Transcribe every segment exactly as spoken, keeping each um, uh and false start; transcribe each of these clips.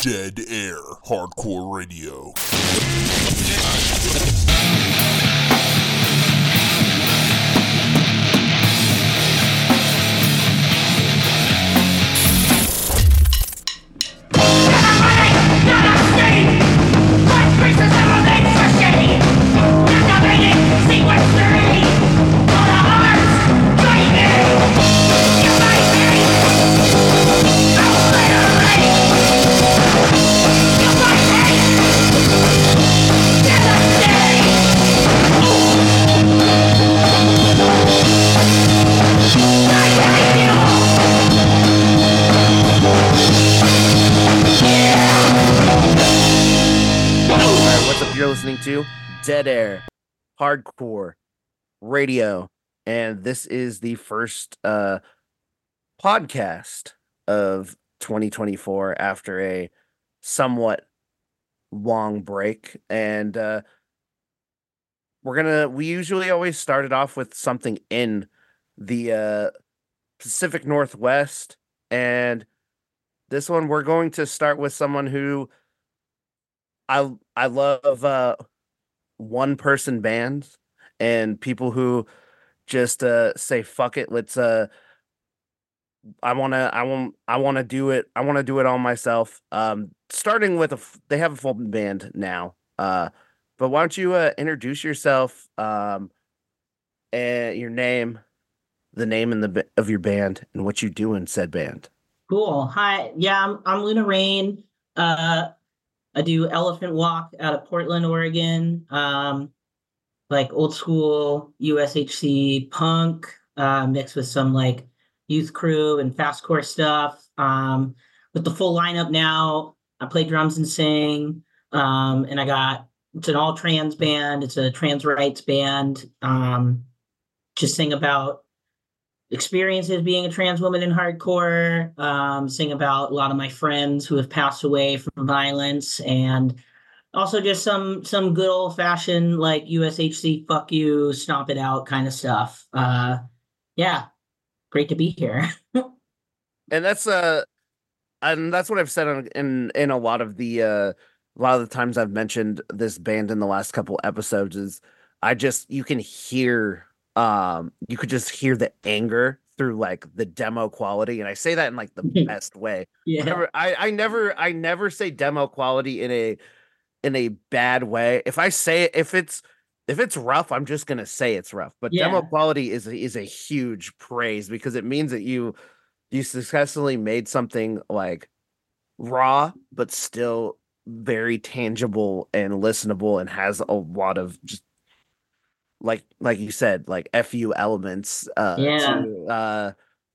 Dead Air Hardcore Radio. Listening to Dead Air Hardcore Radio, and this is the first uh podcast of twenty twenty-four after a somewhat long break. And uh we're gonna we usually always started off with something in the uh Pacific Northwest, and this one we're going to start with someone who I I love uh, one person bands and people who just uh, say fuck it. Let's uh, I wanna I want I wanna do it. I wanna do it all myself. Um, starting with a they have a full band now. Uh, but why don't you uh, introduce yourself? Um, and your name, the name and the of your band, and what you do in said band. Cool. Hi. Yeah, I'm I'm Luna Rain. Uh. I do Elephant Walk out of Portland, Oregon, um, like old school U S H C punk, uh, mixed with some like Youth Crew and fastcore stuff. Um, with the full lineup now, I play drums and sing, um, and I got it's an all trans band. It's a trans rights band. Um, just sing about experiences being a trans woman in hardcore, um, sing about a lot of my friends who have passed away from violence, and also just some some good old fashioned like U S H C fuck you, stomp it out kind of stuff. Uh, yeah, great to be here. And that's uh, and that's what I've said in in, in a lot of the uh, a lot of the times I've mentioned this band in the last couple episodes is I just you can hear. Um, you could just hear the anger through like the demo quality, and I say that in like the best way. Yeah, Never, I, I never, I never say demo quality in a in a bad way. If I say it, if it's if it's rough, I'm just gonna say it's rough. But yeah. Demo quality is is a huge praise because it means that you you successfully made something like raw, but still very tangible and listenable, and has a lot of just. Like like you said, like F U elements uh, Yeah. to uh,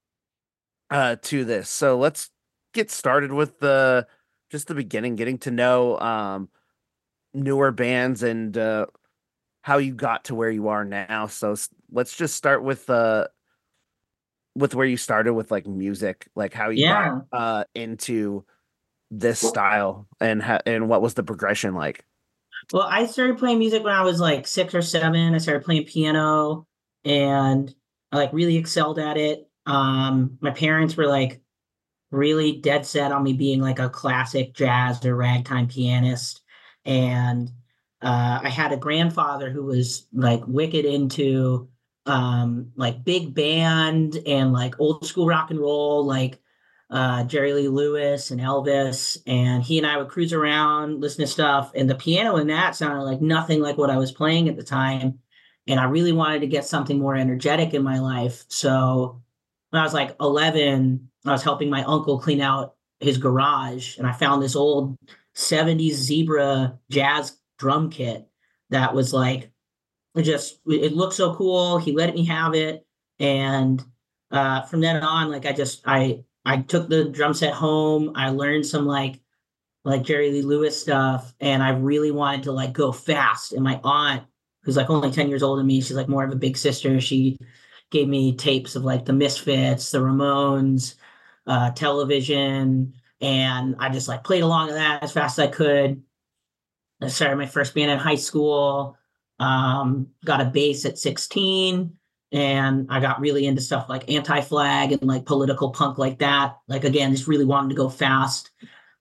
uh, to this. So let's get started with the just the beginning, getting to know um, newer bands and uh, how you got to where you are now. So s- let's just start with uh, with where you started with like music, like how you Yeah. got uh, into this style and ha- and what was the progression like? Well, I started playing music when I was like six or seven. I started playing piano and I like really excelled at it. Um, my parents were like really dead set on me being like a classic jazz or ragtime pianist. And uh, I had a grandfather who was like wicked into um, like big band and like old school rock and roll, like uh, Jerry Lee Lewis and Elvis. And he and I would cruise around, listen to stuff. And the piano in that sounded like nothing like what I was playing at the time. And I really wanted to get something more energetic in my life. So when I was like eleven, I was helping my uncle clean out his garage, and I found this old seventies Zebra jazz drum kit that was like, it just, it looked so cool. He let me have it. And uh, from then on, like I just, I, I took the drum set home. I learned some like, like Jerry Lee Lewis stuff. And I really wanted to like go fast. And my aunt, who's like only ten years older than me, she's like more of a big sister. She gave me tapes of like the Misfits, the Ramones, uh, Television. And I just like played along to that as fast as I could. I started my first band in high school, um, got a bass at sixteen, and I got really into stuff like Anti-Flag and like political punk like that. Like, again, just really wanted to go fast.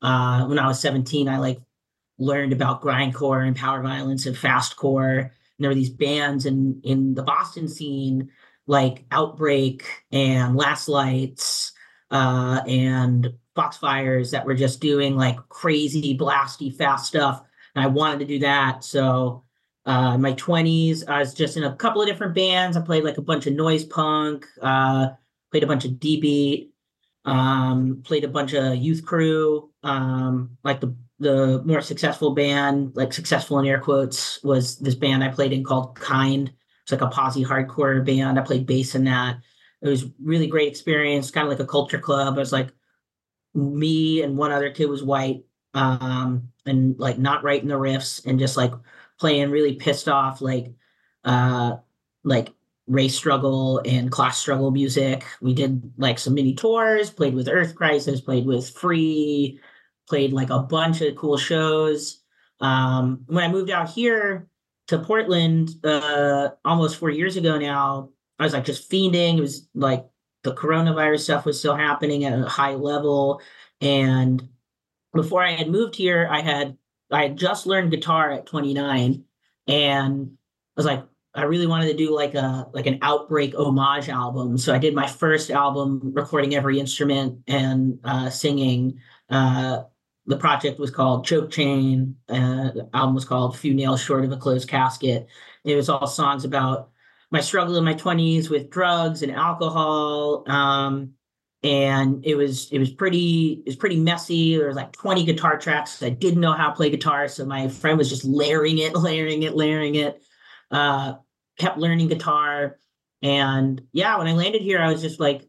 Uh, when I was seventeen, I like learned about grindcore and power violence and fastcore. And there were these bands in in the Boston scene like Outbreak and Last Lights uh, and Foxfires that were just doing like crazy, blasty, fast stuff. And I wanted to do that. So uh, in my twenties, I was just in a couple of different bands. I played like a bunch of noise punk, uh, played a bunch of D beat, um, played a bunch of youth crew, um, like the the more successful band, like successful in air quotes, was this band I played in called Kind. It's like a posse hardcore band. I played bass in that. It was really great experience, kind of like a culture club. It was like me and one other kid was white, um, and like not writing the riffs and just like playing really pissed off, like uh, like race struggle and class struggle music. We did like some mini tours, played with Earth Crisis, played with Free, played like a bunch of cool shows. Um, when I moved out here to Portland uh, almost four years ago now, I was like just fiending. It was like the coronavirus stuff was still happening at a high level. And before I had moved here, I had I had just learned guitar at twenty-nine, and I was like, I really wanted to do like a like an Outbreak homage album. So I did my first album, recording every instrument and uh, singing. Uh, the project was called Choke Chain. Uh, the album was called Few Nails Short of a Closed Casket. It was all songs about my struggle in my twenties with drugs and alcohol. Um, and it was it was pretty it was pretty messy. There was like twenty guitar tracks. I didn't know how to play guitar, so my friend was just layering it, layering it, layering it. Uh, kept learning guitar, and yeah, when I landed here, I was just like,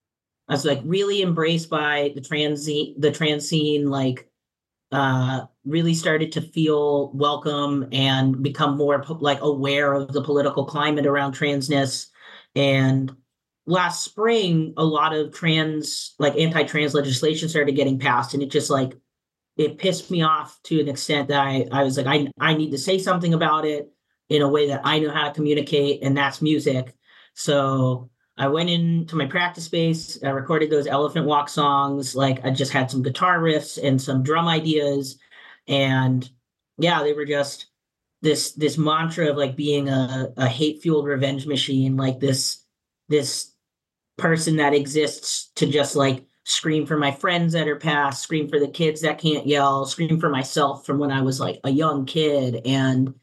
I was like really embraced by the trans the trans scene. Like, uh, really started to feel welcome and become more like aware of the political climate around transness. And last spring, a lot of trans, like anti-trans legislation started getting passed, and it just like it pissed me off to an extent that I I was like, I I need to say something about it in a way that I know how to communicate, and that's music. So I went into my practice space, I recorded those Elephant Walk songs. Like I just had some guitar riffs and some drum ideas. And yeah, they were just this this mantra of like being a, a hate-fueled revenge machine, like this this person that exists to just like scream for my friends that are past, scream for the kids that can't yell, scream for myself from when I was like a young kid. And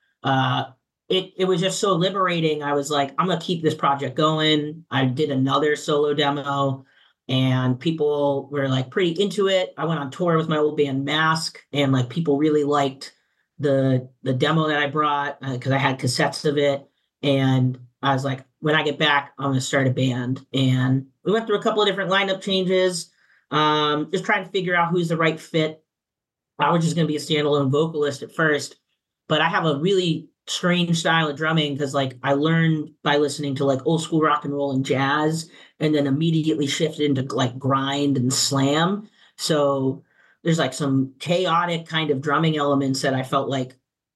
uh it it was just so liberating. I was like, I'm gonna keep this project going. I did another solo demo, and people were like pretty into it. I went on tour with my old band Mask, and like people really liked the the demo that I brought because uh, I had cassettes of it. And I was like, when I get back, I'm gonna start a band. And we went through a couple of different lineup changes, um, just trying to figure out who's the right fit. I was just gonna be a standalone vocalist at first, but I have a really strange style of drumming because like I learned by listening to like old school rock and roll and jazz, and then immediately shifted into like grind and slam. So there's like some chaotic kind of drumming elements that I felt like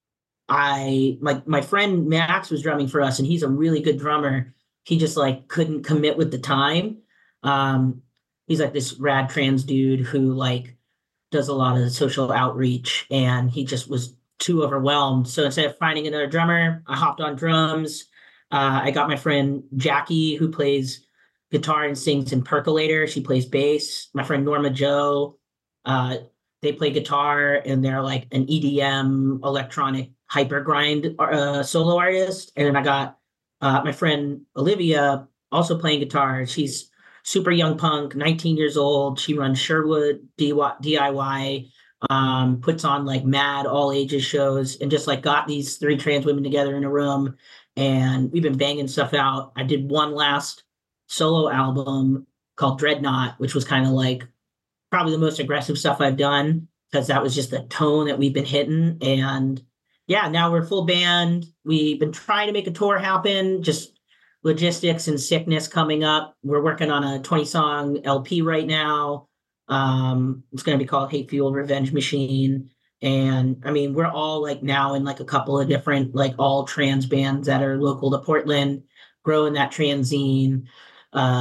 I like my friend Max was drumming for us, and he's a really good drummer. He just like couldn't commit with the time. Um, he's like this rad trans dude who like does a lot of social outreach, and he just was too overwhelmed. So instead of finding another drummer, I hopped on drums. Uh, I got my friend Jackie, who plays guitar and sings in Percolator. She plays bass. My friend Norma Joe, uh, they play guitar, and they're like an E D M electronic hyper grind uh, solo artist. And then I got uh, my friend Olivia also playing guitar. She's super young punk, nineteen years old. She runs Sherwood D I Y, um, puts on like mad all ages shows, and just like got these three trans women together in a room. And we've been banging stuff out. I did one last solo album called Dreadnought, which was kind of like probably the most aggressive stuff I've done, because that was just the tone that we've been hitting. And yeah, now we're full band. We've been trying to make a tour happen, just logistics and sickness coming up. We're working on a twenty song L P right now. Um, it's going to be called Hate Fueled Revenge Machine. And I mean, we're all like now in like a couple of different, like all trans bands that are local to Portland, growing that trans zine. Uh,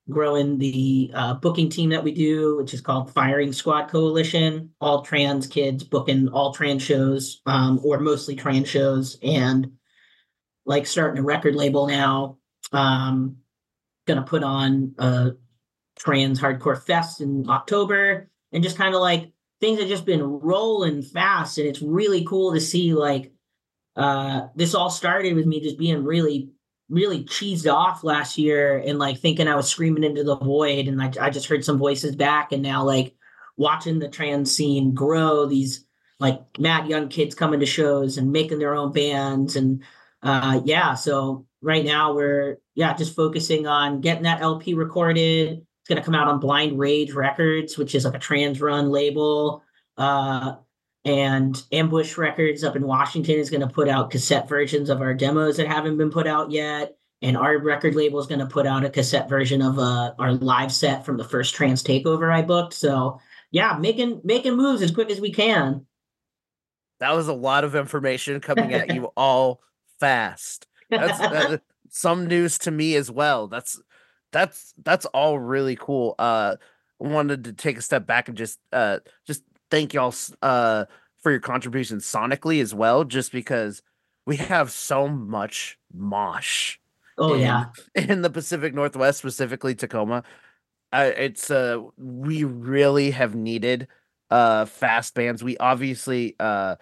growing the uh, booking team that we do, which is called Firing Squad Coalition. All trans kids booking all trans shows, um, or mostly trans shows, and like starting a record label now. Um, gonna put on a trans hardcore fest in October, and just kind of like things have just been rolling fast, and it's really cool to see like uh, this all started with me just being really, really cheesed off last year and like thinking I was screaming into the void. And I, I just heard some voices back. And now, like, watching the trans scene grow, these like mad young kids coming to shows and making their own bands. And uh, yeah, so right now we're, yeah, just focusing on getting that L P recorded. It's going to come out on Blind Rage Records, which is like a trans run label. Uh, and Ambush Records up in Washington is going to put out cassette versions of our demos that haven't been put out yet. And our record label is going to put out a cassette version of uh, our live set from the first trans takeover I booked. So yeah, making making moves as quick as we can. That was a lot of information coming at you all fast. That's that, some news to me as well. That's that's that's all really cool. Uh, wanted to take a step back and just uh just thank y'all uh for your contributions sonically as well, just because we have so much mosh. Oh in, yeah, in the Pacific Northwest, specifically Tacoma. Uh, it's uh we really have needed uh fast bands. We obviously uh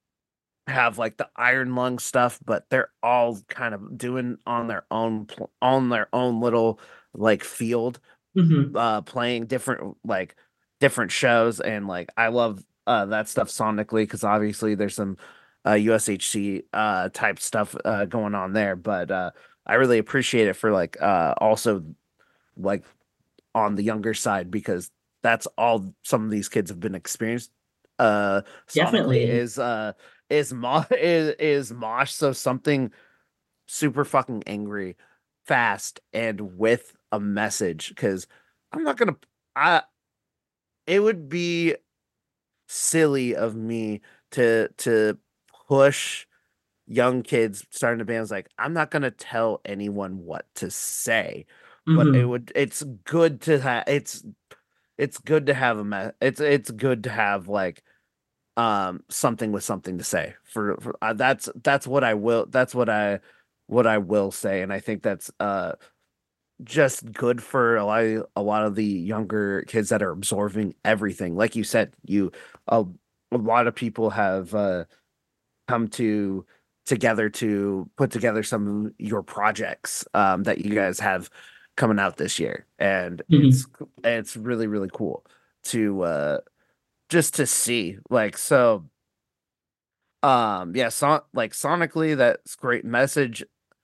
have like the Iron Lung stuff, but they're all kind of doing on their own pl- on their own little like field, mm-hmm. uh playing different like different shows. And like I love uh that stuff sonically, because obviously there's some uh U S H C uh type stuff uh going on there, but uh I really appreciate it for like uh also like on the younger side, because that's all some of these kids have been experienced uh sonically Definitely. is uh is mo- is, is mosh. So something super fucking angry, fast, and with a message, because I'm not gonna I it would be silly of me to to push young kids starting to bands. Like, I'm not gonna tell anyone what to say, but it Mm-hmm. would it's good to have it's it's good to have a me- it's it's good to have like um something with something to say for, for uh, that's that's what I will that's what I what I will say. And I think that's uh just good for a lot of, a lot of the younger kids that are absorbing everything. Like you said, you a, a lot of people have uh come to together to put together some of your projects um that you guys have coming out this year, and Mm-hmm. it's it's really really cool to uh just to see. Like, so um yeah, so like sonically that's great message.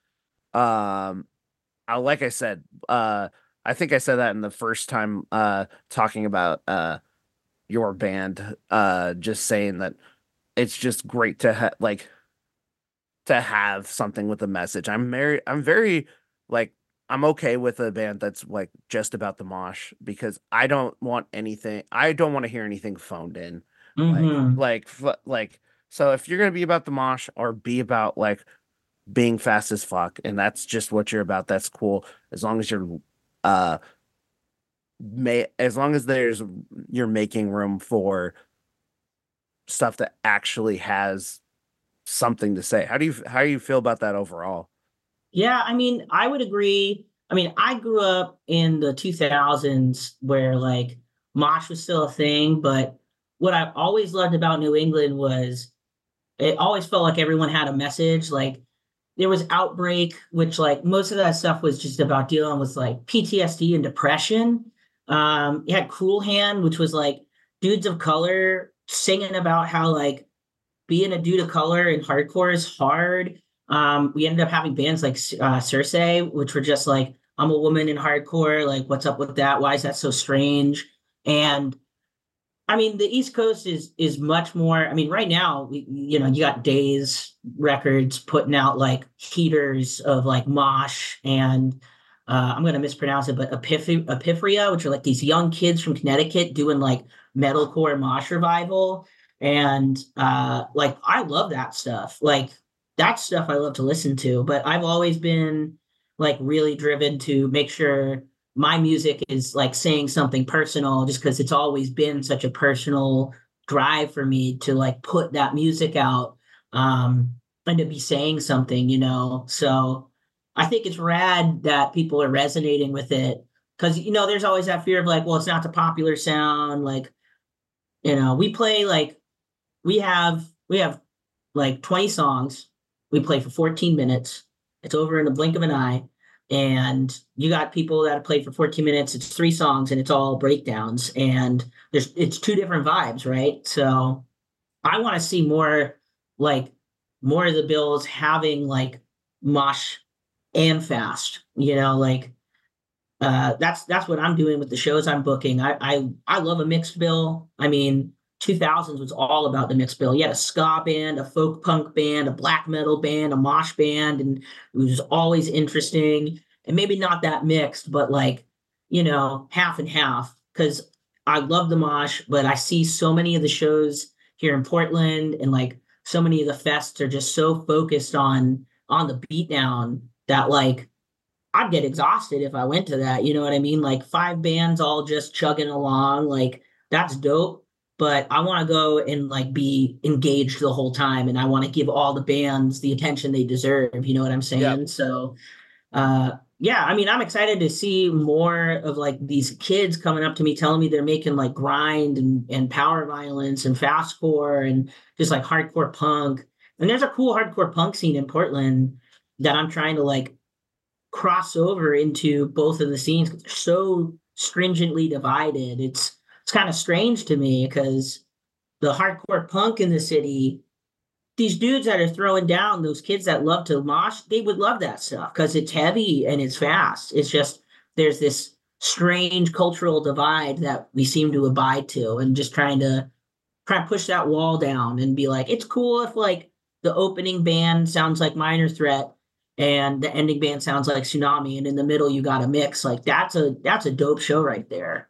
um I, like I said, uh I think I said that in the first time uh talking about uh your band, uh just saying that it's just great to ha- like to have something with a message. I'm very I'm very like I'm okay with a band that's like just about the mosh, because I don't want anything I don't want to hear anything phoned in. Like Mm-hmm. like f- like so if you're going to be about the mosh, or be about like being fast as fuck, and that's just what you're about, that's cool. As long as you're uh may as long as there's you're making room for stuff that actually has something to say. How do you how do you feel about that overall? Yeah, I mean, I would agree. I mean, I grew up in the two thousands where like mosh was still a thing, but what I always loved about New England was it always felt like everyone had a message. Like there was Outbreak, which like most of that stuff was just about dealing with like P T S D and depression. Um, you had Cruel Hand, which was like dudes of color singing about how like being a dude of color in hardcore is hard. Um, we ended up having bands like uh, Circe, which were just like, I'm a woman in hardcore. Like, what's up with that? Why is that so strange? And I mean, the East Coast is is much more. I mean, right now, we, you know, you got Days Records putting out like heaters of like Mosh and uh, I'm going to mispronounce it, but Epiph- Epiphria, which are like these young kids from Connecticut doing like metalcore Mosh revival. And uh, like, I love that stuff. Like, that stuff I love to listen to, but I've always been like really driven to make sure my music is like saying something personal just because it's always been such a personal drive for me to like put that music out, um, and to be saying something, you know. So I think it's rad that people are resonating with it because, you know, there's always that fear of like, well, it's not the popular sound. Like, you know, we play like we have we have like twenty songs. We play for fourteen minutes. It's over in the blink of an eye. And you got people that have played for fourteen minutes. It's three songs and it's all breakdowns. And there's it's two different vibes, right? So I want to see more like more of the bills having like mosh and fast, you know, like uh, that's that's what I'm doing with the shows I'm booking. I I I love a mixed bill. I mean, two thousands was all about the mixed bill. You had a ska band, a folk punk band, a black metal band, a mosh band, and it was always interesting. And maybe not that mixed, but like, you know, half and half. Because I love the mosh, but I see so many of the shows here in Portland, and like so many of the fests are just so focused on on the beatdown that like I'd get exhausted if I went to that. You know what I mean? Like five bands all just chugging along. Like that's dope. But I want to go and like be engaged the whole time. And I want to give all the bands the attention they deserve. You know what I'm saying? Yep. So, uh, yeah, I mean, I'm excited to see more of like these kids coming up to me telling me they're making like grind and, and power violence and fastcore and just like hardcore punk. And there's a cool hardcore punk scene in Portland that I'm trying to like cross over into both of the scenes because they're so stringently divided. It's it's kind of strange to me because the hardcore punk in the city, these dudes that are throwing down, those kids that love to mosh, they would love that stuff because it's heavy and it's fast. It's just there's this strange cultural divide that we seem to abide to, and just trying to try and push that wall down and be like, it's cool if like the opening band sounds like Minor Threat and the ending band sounds like Tsunami, and in the middle you got a mix. Like that's a that's a dope show right there.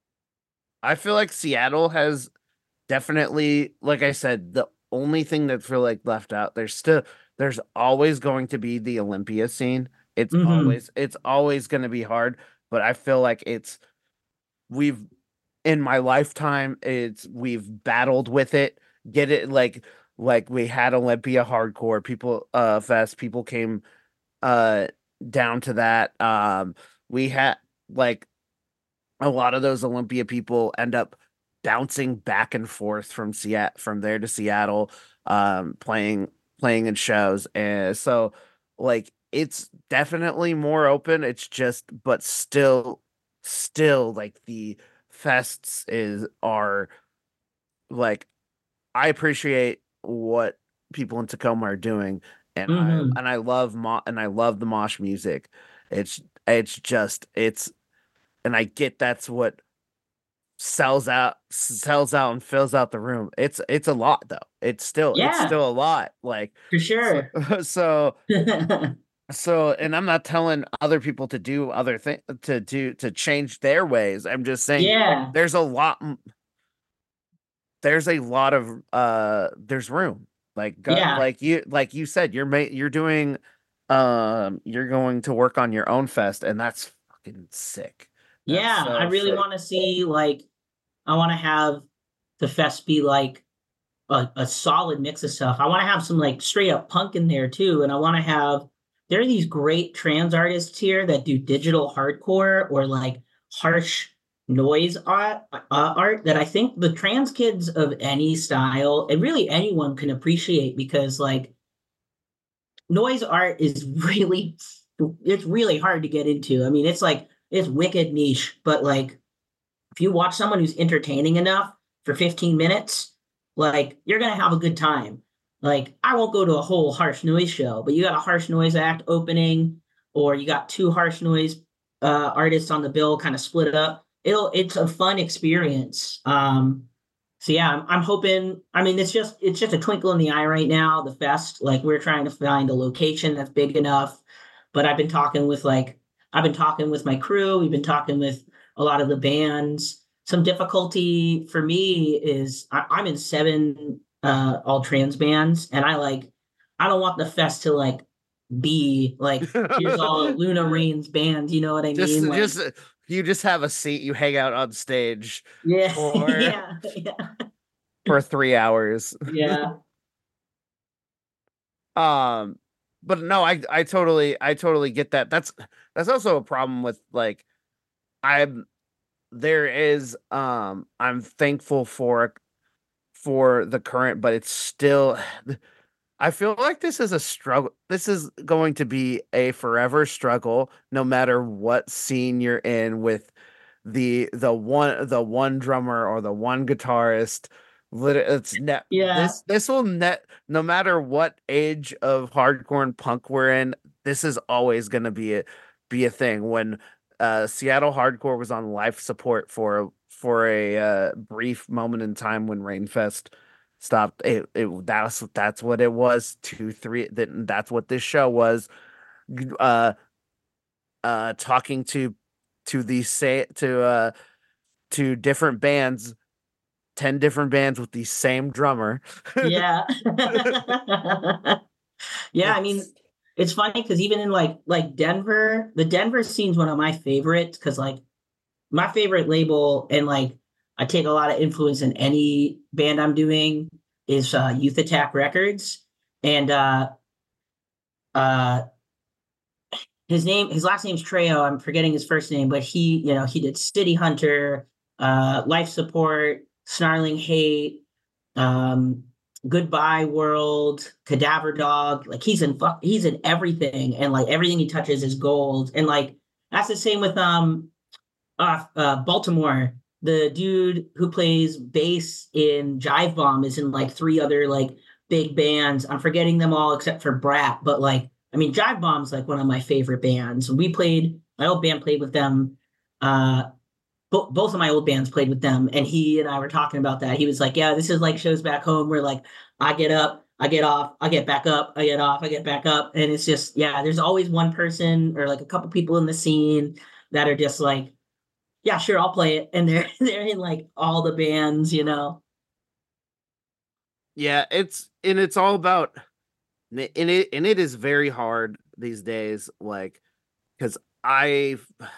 I feel like Seattle has definitely, like I said, the only thing that's really like left out. There's still there's always going to be the Olympia scene. It's Mhm. always it's always going to be hard, but I feel like it's we've in my lifetime it's we've battled with it. Get it like like we had Olympia hardcore people uh fest people came uh down to that. Um we had like a lot of those Olympia people end up bouncing back and forth from Seattle, from there to Seattle, um, playing playing in shows, and so like it's definitely more open. It's just, but still, still like the fests is are like I appreciate what people in Tacoma are doing, and Mhm. I and I love mo- and I love the mosh music. It's it's just it's and I get that's what sells out sells out and fills out the room. It's it's a lot though. It's still it's Yeah, still a lot. Like for so sure. so so and I'm not telling other people to do other things to do to change their ways. I'm just saying Yeah. there's a lot m- there's a lot of uh there's room. Like go, Yeah. like you like you said you're ma- you're doing um you're going to work on your own fest, and that's fucking sick. That's Yeah. I so really sick. want to see like I want to have the fest be like a, a solid mix of stuff. I want to have some like straight up punk in there too. And I want to have, there are these great trans artists here that do digital hardcore or like harsh noise art, uh, art that I think the trans kids of any style and really anyone can appreciate because like noise art is really, it's really hard to get into. I mean, it's like, it's wicked niche, but like if you watch someone who's entertaining enough for fifteen minutes, like you're gonna have a good time. Like I won't go to a whole harsh noise show, but you got a harsh noise act opening, or you got two harsh noise uh, artists on the bill, kind of split it up. It'll it's a fun experience. Um, so yeah, I'm, I'm hoping. I mean, it's just it's just a twinkle in the eye right now. The fest, like we're trying to find a location that's big enough. But I've been talking with like I've been talking with my crew. We've been talking with a lot of the bands. Some difficulty for me is I, I'm in seven uh, all trans bands, and I like I don't want the fest to like be like here's all Luna Rain's bands. You know what I Just, mean? Like just you just have a seat, you hang out on stage Yeah, for yeah, yeah, for three hours. yeah, Um, but no, I I totally I totally get that. That's that's also a problem with like I'm there is um I'm thankful for for the current, but it's still I feel like this is a struggle. This is going to be a forever struggle, no matter what scene you're in with the the one the one drummer or the one guitarist. Lit- It's net yeah, this this will net no matter what age of hardcore and punk we're in. This is always going to be a be a thing. When uh, Seattle hardcore was on life support for for a uh, brief moment in time when Rainfest stopped. It, it that's that's what it was. Two, three. That that's what this show was. Uh, uh, talking to to these say to uh to different bands, ten different bands with the same drummer. yeah. Yeah, I mean, It's it's funny because even in like like Denver, the Denver scene's one of my favorites because like my favorite label and like I take a lot of influence in any band I'm doing is uh, Youth Attack Records, and uh, uh, his name, his last name's Trejo. I'm forgetting his first name, but he, you know, he did City Hunter, uh, Life Support, Snarling Hate, um, Goodbye World, Cadaver Dog. Like he's in fuck, he's in everything, and like everything he touches is gold. And like that's the same with um, uh, uh Baltimore. The dude who plays bass in Jive Bomb is in like three other like big bands. I'm forgetting them all except for Brat, but like I mean, Jive Bomb's like one of my favorite bands. We played, my old band played with them. Uh, bo- both of my old bands played with them, and he and I were talking about that. He was like, "Yeah, this is like shows back home where like I get up, I get off, I get back up, I get off, I get back up," and it's just yeah. There's always one person or like a couple people in the scene that are just like, "Yeah, sure, I'll play it," and they're they're in like all the bands, you know. yeah, it's and it's all about and it and it is very hard these days, like because I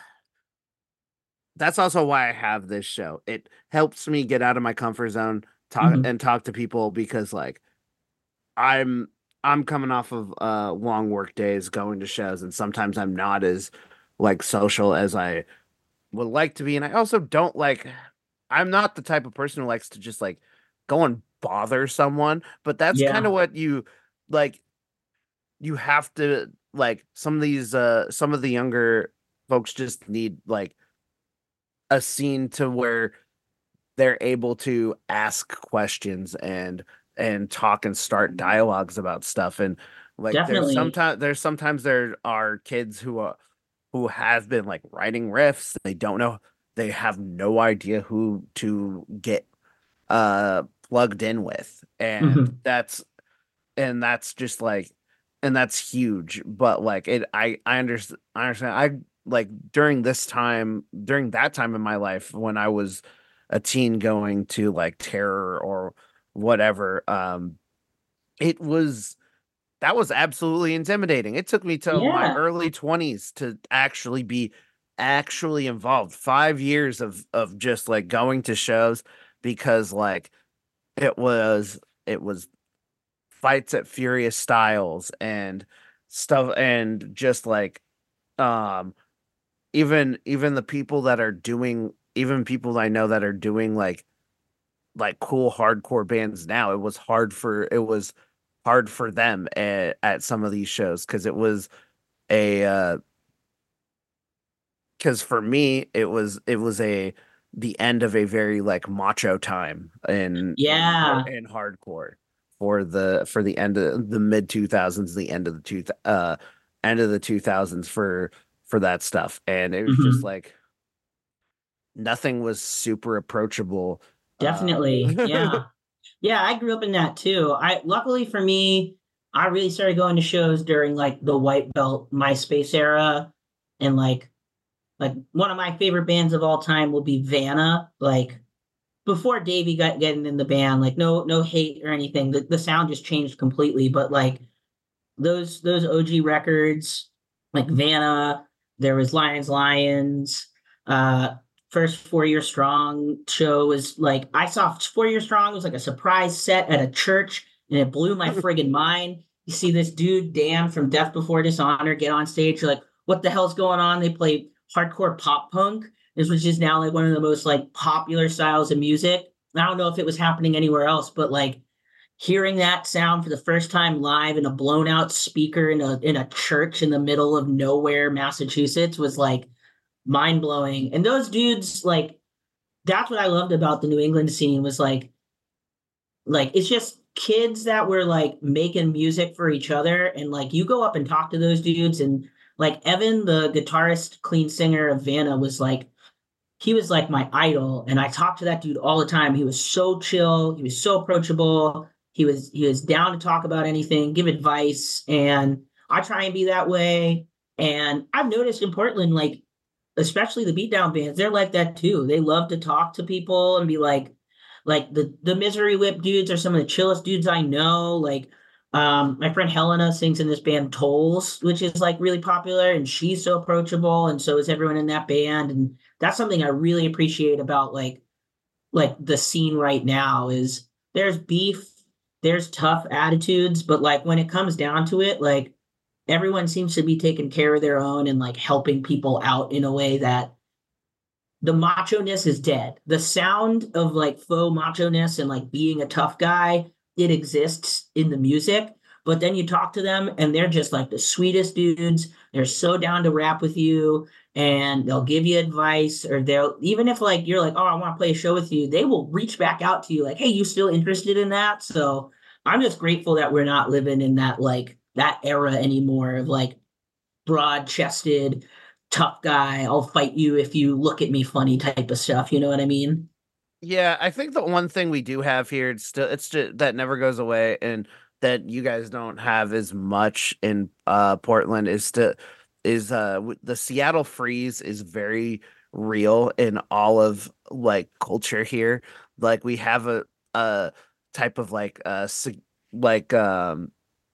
that's also why I have this show. It helps me get out of my comfort zone, talk Mhm. and talk to people because like I'm I'm coming off of uh long work days going to shows and sometimes I'm not as like social as I would like to be. And I also don't like I'm not the type of person who likes to just like go and bother someone, but that's kind Yeah. of what you like you have to like some of these uh some of the younger folks just need like a scene to where they're able to ask questions and and talk and start dialogues about stuff and like there's Definitely. sometimes there's sometimes there are kids who are who have been like writing riffs they don't know they have no idea who to get uh plugged in with and Mhm. that's and that's just like and that's huge but like it i i understand i understand I like during this time during that time in my life when I was a teen going to like terror or whatever um it was that was absolutely intimidating. It took me till my Yeah. early twenties to actually be actually involved. five years of of just like going to shows because like it was it was fights at Furious Styles and stuff and just like um even even the people that are doing even people I know that are doing like like cool hardcore bands now it was hard for it was hard for them at, at some of these shows because it was a uh because for me it was it was a the end of a very like macho time in in hard Yeah. in hardcore for the for the end of the mid two thousands the end of the two uh end of the two thousands for for that stuff and it was just Mhm. like nothing was super approachable uh Definitely. Yeah. Yeah, I grew up in that too. I luckily for me, I really started going to shows during like the white belt MySpace era. And like like one of my favorite bands of all time will be Vanna. Like before Davey got getting in the band, like no no hate or anything. The the sound just changed completely. But like those those O G records, like Vanna, there was Lions Lions, Uh, first Four Year Strong show was like, I saw Four Year Strong was like a surprise set at a church, and it blew my friggin' mind. You see this dude Dan from Death Before Dishonor get on stage. You're like, what the hell's going on? They play hardcore pop punk. This was just now like one of the most like popular styles of music. I don't know if it was happening anywhere else, but like hearing that sound for the first time live in a blown out speaker in a in a church in the middle of nowhere, Massachusetts, was like mind blowing. And those dudes, like, that's what I loved about the New England scene was like, like it's just kids that were like making music for each other. And like you go up and talk to those dudes, and like Evan, the guitarist, clean singer of Vanna, was like, he was like my idol. And I talked to that dude all the time. He was so chill. He was so approachable. He was he was down to talk about anything, give advice. And I try and be that way. And I've noticed in Portland, like, especially the beatdown bands, they're like that too. They love to talk to people and be like, like the the Misery Whip dudes are some of the chillest dudes I know. Like, um, my friend Helena sings in this band Tolls, which is like really popular, and she's so approachable, and so is everyone in that band. And that's something I really appreciate about like like the scene right now is there's beef, there's tough attitudes, but like when it comes down to it, like everyone seems to be taking care of their own and like helping people out in a way that the macho-ness is dead. The sound of like faux macho-ness and like being a tough guy, it exists in the music, but then you talk to them and they're just like the sweetest dudes. They're so down to rap with you, and they'll give you advice, or they'll, even if like you're like, oh, I want to play a show with you, they will reach back out to you like, hey, you still interested in that? So I'm just grateful that we're not living in that like that era anymore of like broad chested tough guy, I'll fight you if you look at me funny type of stuff. You know what I mean? Yeah, I think the one thing we do have here, it's still it's just, that never goes away, and that you guys don't have as much in uh Portland is to is uh w- the Seattle freeze is very real in all of like culture here. Like we have a a type of like uh sig- like um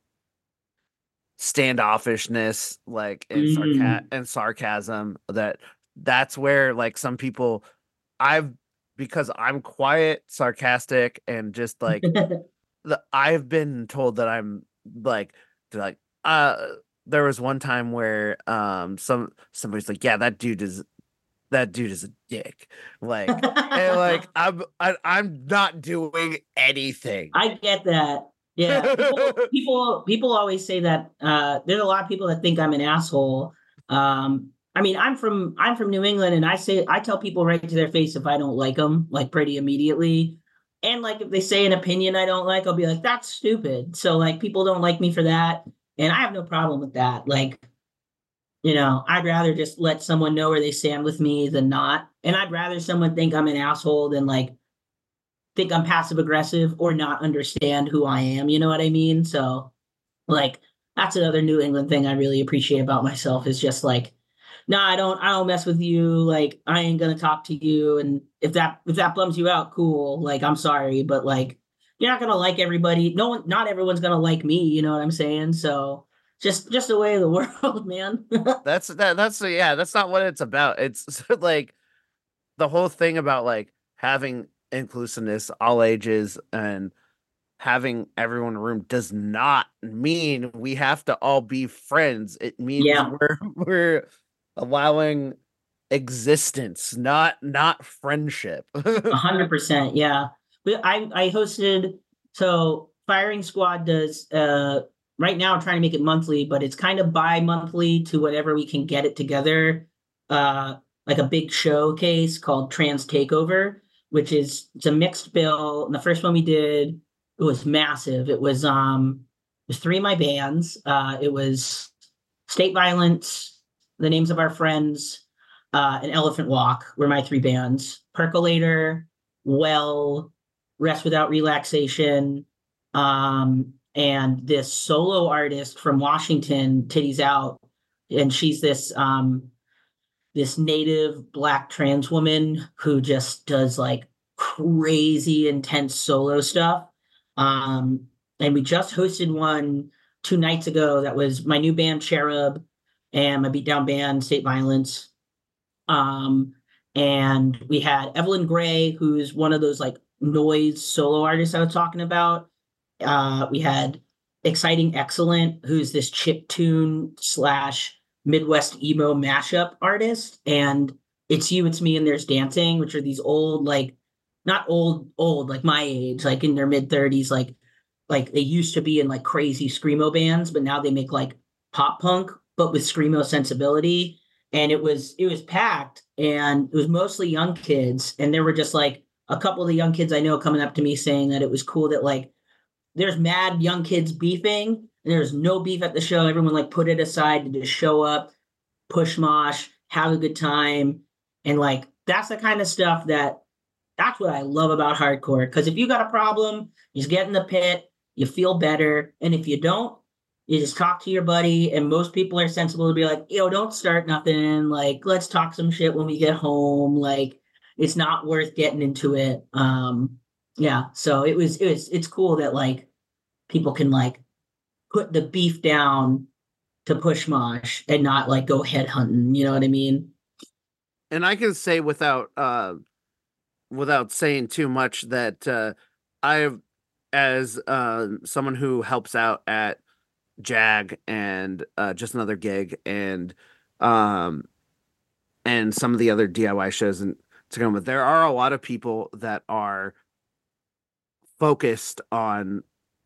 standoffishness, like and sarca- Mm. and sarcasm, that that's where like some people, I've, because I'm quiet, sarcastic, and just like the I've been told that I'm like like uh there was one time where um some somebody's like, yeah, that dude is that dude is a dick. Like, and like I'm I, I'm not doing anything. I get that. Yeah, people, people, people always say that. Uh, there's a lot of people that think I'm an asshole. Um, I mean, I'm from I'm from New England, and I say I tell people right to their face if I don't like them, like pretty immediately. And like if they say an opinion I don't like, I'll be like, that's stupid. So like people don't like me for that, and I have no problem with that. Like, you know, I'd rather just let someone know where they stand with me than not. And I'd rather someone think I'm an asshole than like think I'm passive aggressive or not understand who I am. You know what I mean? So like that's another New England thing I really appreciate about myself is just like, no, nah, I don't I don't mess with you. Like I ain't gonna talk to you. And if that if that bums you out, cool. Like I'm sorry, but like you're not gonna like everybody. No one not everyone's gonna like me, you know what I'm saying? So just just the way of the world, man. That's that that's yeah, that's not what it's about. It's like the whole thing about like having inclusiveness, all ages, and having everyone in a room does not mean we have to all be friends. It means Yeah. we're we're allowing existence, not not friendship. A hundred percent, yeah. But I I hosted so Firing Squad does uh right now I'm trying to make it monthly, but it's kind of bi-monthly to whatever we can get it together. Uh like a big showcase called Trans Takeover, which is it's a mixed bill. And the first one we did, it was massive. It was um it was three of my bands. Uh it was State Violence, The Names of Our Friends, uh, and Elephant Walk were my three bands. Percolator, Well, Rest Without Relaxation, um, and this solo artist from Washington, Titties Out, and she's this um, this native Black trans woman who just does like crazy intense solo stuff. Um, and we just hosted one two nights ago that was my new band Cherub and my beatdown band State Violence. Um, and we had Evelyn Gray, who's one of those like noise solo artists I was talking about. Uh, we had Exciting Excellent, who's this chip tune slash Midwest emo mashup artist, and It's You, It's Me, and There's Dancing, which are these old, like, not old, old, like my age, like in their mid thirties, like, like they used to be in like crazy screamo bands, but now they make like pop punk, but with screamo sensibility. And it was it was packed, and it was mostly young kids, and there were just like a couple of the young kids I know coming up to me saying that it was cool that like there's mad young kids beefing and there's no beef at the show. Everyone like put it aside to just show up, push mosh, have a good time. And like that's the kind of stuff that that's what I love about hardcore. Because if you got a problem, you just get in the pit, you feel better. And if you don't, you just talk to your buddy. And most people are sensible to be like, yo, don't start nothing. Like, let's talk some shit when we get home. Like, it's not worth getting into it. Um, yeah. So it was, it was, it's cool that like people can like put the beef down to push mosh and not like go head hunting. You know what I mean? And I can say without, uh, without saying too much that uh, I've, as uh, someone who helps out at Jag and uh, Just Another Gig and um, and some of the other D I Y shows and to come with, there are a lot of people that are focused on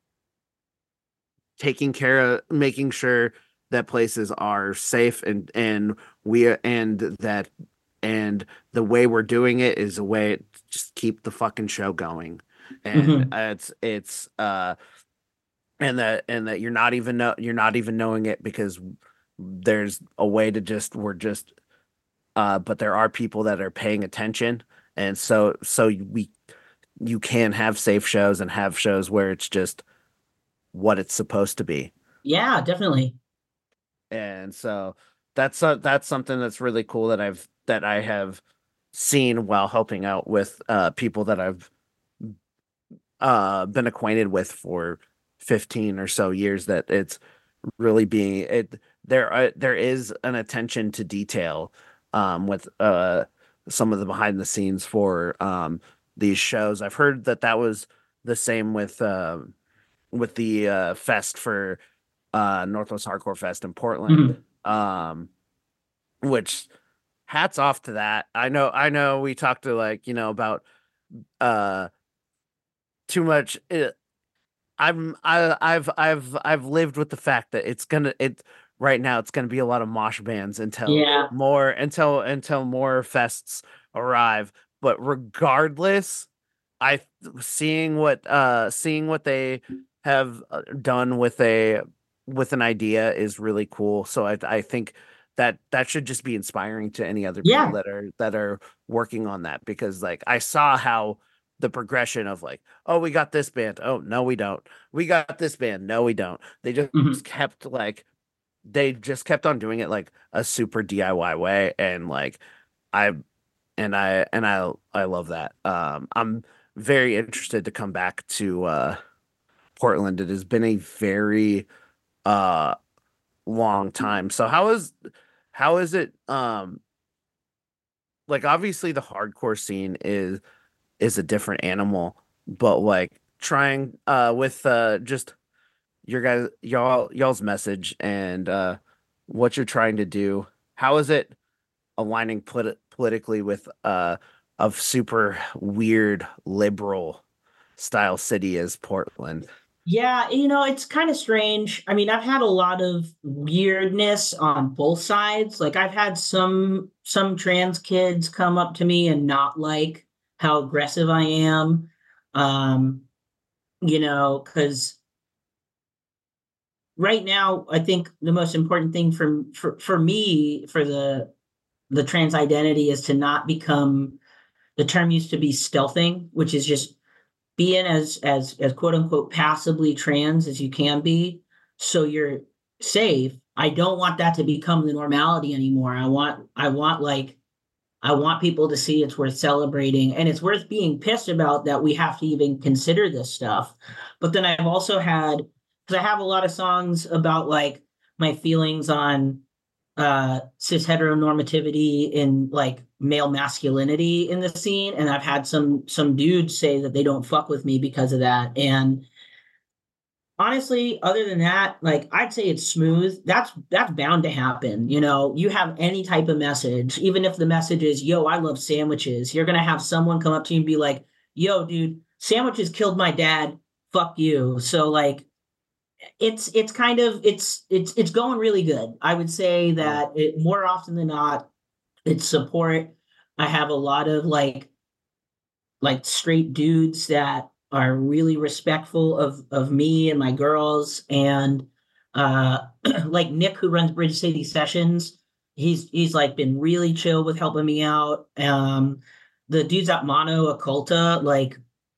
taking care of, making sure that places are safe and and we and that and the way we're doing it is a way to just keep the fucking show going. And Mhm. it's it's uh and that and that you're not even know you're not even knowing it because there's a way to just we're just uh but there are people that are paying attention, and so so we you can have safe shows and have shows where it's just what it's supposed to be. Yeah, definitely. And so that's uh, that's something that's really cool that I've that I have seen while helping out with uh people that I've uh been acquainted with for fifteen or so years, that it's really being it there uh, there is an attention to detail um with uh some of the behind the scenes for um these shows. I've heard that that was the same with uh, with the uh fest for uh Northwest Hardcore Fest in Portland. Mhm. Um which hats off to that. I know I know we talked to like, you know, about uh too much uh, I'm I I've I've I've lived with the fact that it's gonna it right now it's gonna be a lot of mosh bands until Yeah. more until until more fests arrive. But regardless, I seeing what uh seeing what they have uh, done with a with an idea is really cool. So I I think that that should just be inspiring to any other people Yeah. that are that are working on that, because like I saw how the progression of like, oh, we got this band. Oh, no, we don't. We got this band. No, we don't. They just Mhm. kept like, they just kept on doing it like a super D I Y way. And like, I, and I, and I, I love that. Um, I'm very interested to come back to uh, Portland. It has been a very uh, long time. So how is, how is it? Um, like obviously the hardcore scene is, is a different animal, but like trying uh with uh just your guys y'all y'all's message and uh what you're trying to do, how is it aligning polit- politically with uh of super weird liberal style city as Portland? Yeah, you know, it's kind of strange. I mean, I've had a lot of weirdness on both sides. Like I've had some some trans kids come up to me and not like how aggressive I am. Um, you know, cuz right now I think the most important thing for for for me for the the trans identity is to not become, the term used to be stealthing, which is just being as as as quote unquote passively trans as you can be, so you're safe. I don't want that to become the normality anymore. I want I want like I want people to see it's worth celebrating, and it's worth being pissed about that we have to even consider this stuff. But then I've also had, because I have a lot of songs about like my feelings on uh cis heteronormativity in like male masculinity in the scene, and I've had some some dudes say that they don't fuck with me because of that. And honestly, other than that, like I'd say it's smooth. That's that's bound to happen. You know, you have any type of message, even if the message is, yo, I love sandwiches, you're gonna have someone come up to you and be like, yo, dude, sandwiches killed my dad. Fuck you. So like it's it's kind of it's it's it's going really good. I would say that it more often than not, it's support. I have a lot of like like straight dudes that are really respectful of of me and my girls, and uh like Nick, who runs Bridge City Sessions, he's he's like been really chill with helping me out. Um the dudes at Mono Occulta, like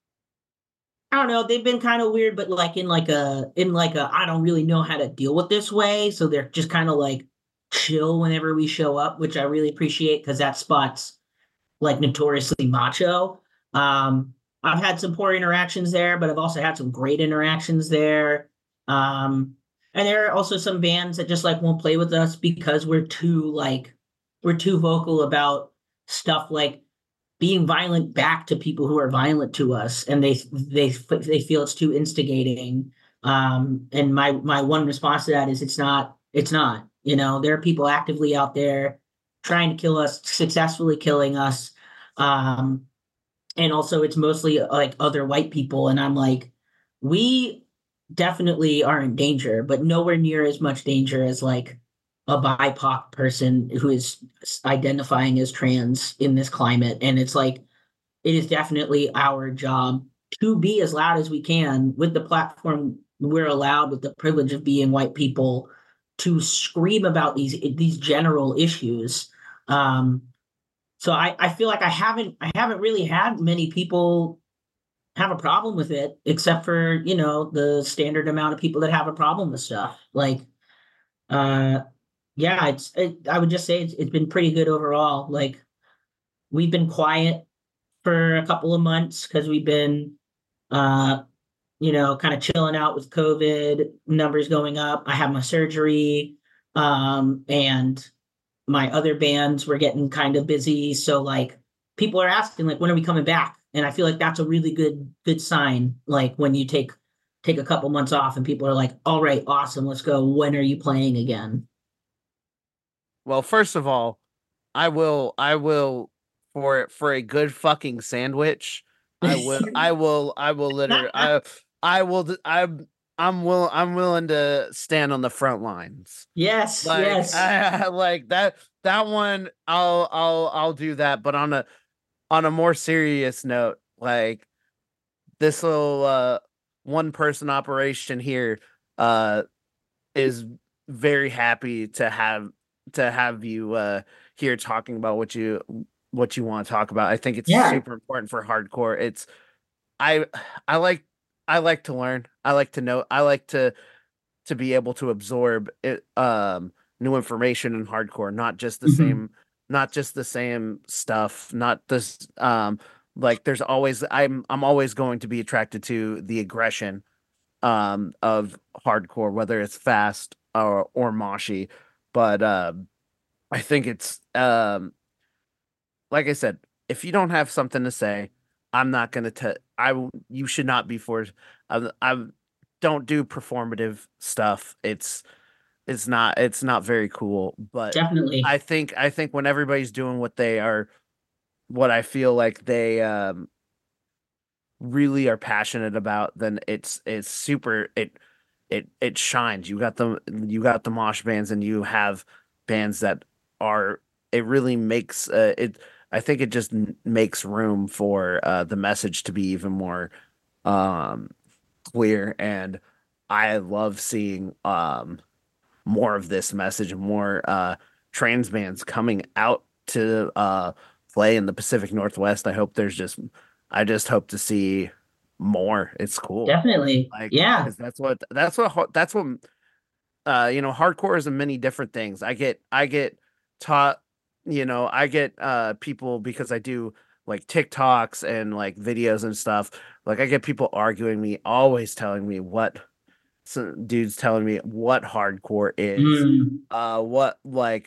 I don't know, they've been kind of weird, but like in like a in like a I don't really know how to deal with this way, so they're just kind of like chill whenever we show up, which I really appreciate because that spot's like notoriously macho. Um, I've had some poor interactions there, but I've also had some great interactions there. Um, and there are also some bands that just like won't play with us because we're too like we're too vocal about stuff like being violent back to people who are violent to us, and they they they feel it's too instigating. Um, and my my one response to that is it's not it's not. You know, there are people actively out there trying to kill us, successfully killing us. Um, and also it's mostly like other white people, and I'm like, we definitely are in danger, but nowhere near as much danger as like a B I P O C person who is identifying as trans in this climate. And it's like it is definitely our job to be as loud as we can with the platform we're allowed, with the privilege of being white people, to scream about these these general issues. Um, so I, I feel like I haven't I haven't really had many people have a problem with it, except for, you know, the standard amount of people that have a problem with stuff. Like, uh, yeah, it's it, I would just say it's, it's been pretty good overall. Like, we've been quiet for a couple of months because we've been, uh, you know, kind of chilling out with COVID numbers going up. I had my surgery, um, and my other bands were getting kind of busy. So like people are asking like, when are we coming back? And I feel like that's a really good good sign. Like when you take take a couple months off and people are like, all right, awesome, let's go. When are you playing again? Well, first of all, I will I will for for a good fucking sandwich. I will I will I will literally I I will d- I'm I'm will I'm willing to stand on the front lines. Yes, Like yes. I like that that one I'll I'll I'll do that, but on a on a more serious note, like this little uh one person operation here uh is very happy to have to have you uh here talking about what you what you want to talk about. I think it's Yeah. super important for hardcore. It's I I like I like to learn. I like to know. I like to to be able to absorb it, um new information in hardcore, not just the Mhm. same not just the same stuff, not this um like there's always I'm I'm always going to be attracted to the aggression um of hardcore, whether it's fast or or moshy. But uh, I think it's um like I said, if you don't have something to say, I'm not gonna tell. I w- you should not be forced. I, I don't do performative stuff. It's it's not it's not very cool. But Definitely. I think I think when everybody's doing what they are, what I feel like they um really are passionate about, then it's it's super it it it shines. You got the you got the mosh bands, and you have bands that are it really makes uh, it I think it just n- makes room for uh the message to be even more um clear. And I love seeing um more of this message, more uh trans bands coming out to uh play in the Pacific Northwest. I hope there's just I just hope to see more. It's cool. Definitely. Like Yeah. because that's what that's what har- that's what uh you know hardcore is in many different things. I get I get taught, you know, I get uh people because I do like TikToks and like videos and stuff. Like I get people arguing me, always telling me what some dudes telling me what hardcore is, Mm. uh, what like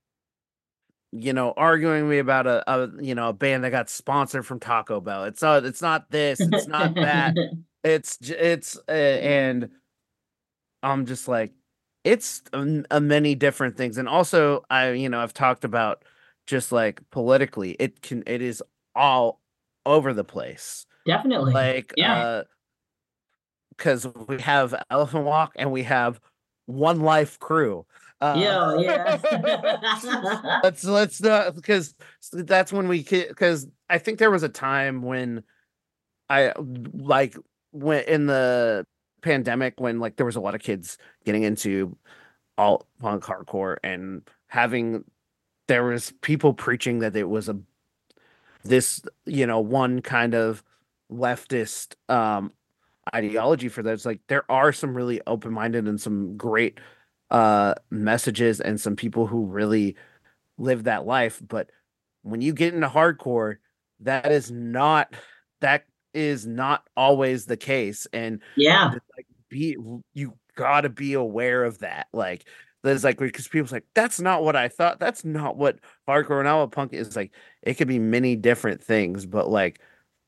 you know, arguing with me about a, a you know a band that got sponsored from Taco Bell. It's not it's not this, it's not that. It's j- it's uh, and I'm just like it's a, a many different things. And also I you know I've talked about just like politically, it can it is all over the place. Definitely. Like Yeah. uh because we have Elephant Walk and we have One Life Crew. Uh, Yeah, yeah. let's let's not because that's when we because I think there was a time when I like when in the pandemic when like there was a lot of kids getting into alt punk hardcore and having there was people preaching that it was a this you know one kind of leftist um ideology for that. It's like there are some really open-minded and some great uh messages and some people who really live that life, but when you get into hardcore, that is not that is not always the case. And Yeah. like be you gotta be aware of that. Like there's like because people's like, that's not what I thought. That's not what hardcore and alpha punk is like. It could be many different things, but like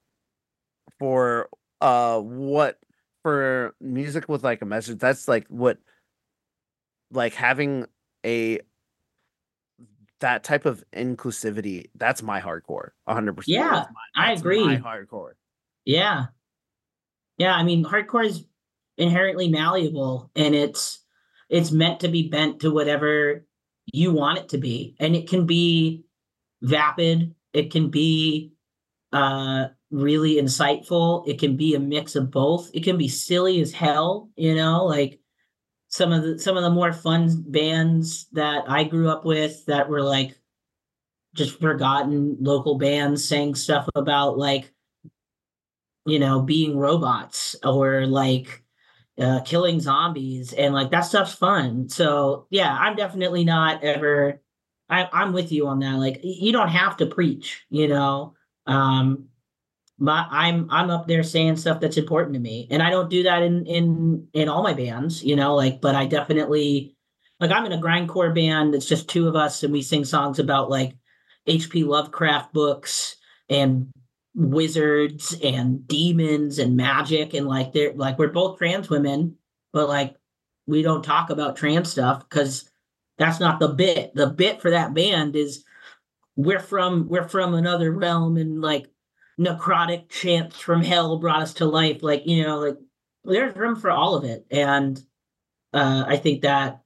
for uh what for music with like a message, that's like what like having a that type of inclusivity, that's my hardcore, one hundred percent. Yeah, That's my I that's my agree. hardcore. Yeah. Yeah, I mean, hardcore is inherently malleable and it's it's meant to be bent to whatever you want it to be. And it can be vapid, it can be uh really insightful, it can be a mix of both. It can be silly as hell, you know, like some of the some of the more fun bands that I grew up with that were like just forgotten local bands saying stuff about like, you know, being robots or like uh, killing zombies, and like that stuff's fun. So yeah, I'm definitely not ever. I, I'm with you on that. Like you don't have to preach, you know. Um, my I'm I'm up there saying stuff that's important to me, and I don't do that in in in all my bands, you know. Like, but I definitely like I'm in a grindcore band. It's just two of us, and we sing songs about like H P Lovecraft books and wizards and demons and magic, and like they're like we're both trans women, but like we don't talk about trans stuff because that's not the bit. The bit for that band is we're from we're from another realm, and like necrotic chants from hell brought us to life. Like, you know, like there's room for all of it. And uh I think that